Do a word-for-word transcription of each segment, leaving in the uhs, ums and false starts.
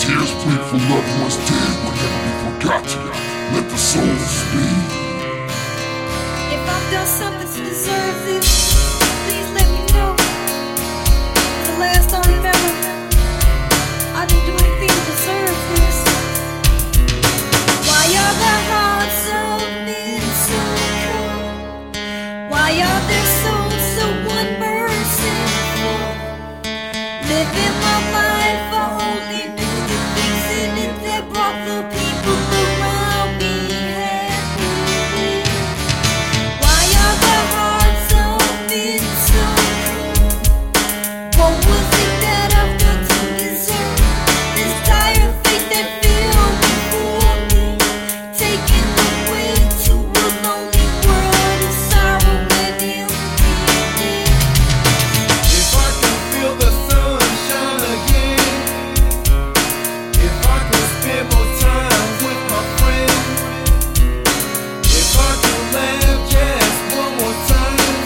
Tears plead for loved ones dead will never be forgotten. Let the soul speak. If I've done something to deserve this, please let me know. The last I remember, I didn't do anything to deserve this. Why are the hearts of men so cold? Why are their souls so unmerciful? Living my life, I only knew the things in it that brought the people around me happy. Why are the hearts of men so cold? What was it that I've done to deserve this dire fate that fell before me, taking the way to a lonely world of sorrow and emptiness? If I can feel the sun shine again, if I can spend more time with my friends, if I can laugh just one more time,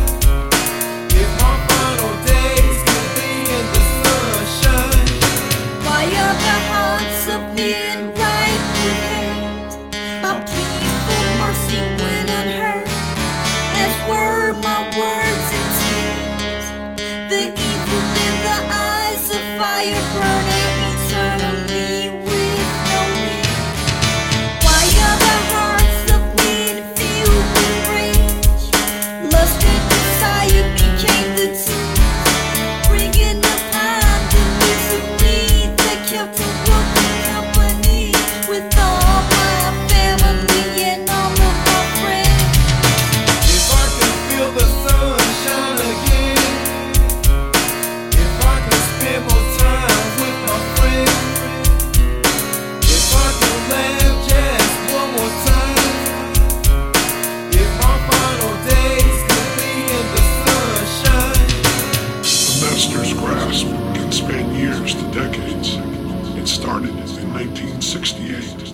if my final days can be in the sunshine. Why are the hearts of men right with hate? I plead for mercy when unheard, as were my words and tears. The evil in the eyes of fire burning eternally with no end. Why are the hearts of men filled with rage? Lust and desire became the two, bringing upon the misery that kept a broken company with all my family and all of my friends. If I can feel the sun shine again, if I can spend more time with my friends, if I can laugh just one more time, if my final days could be in the sunshine. The master's grasp can span years to decades. It started in nineteen sixty-eight.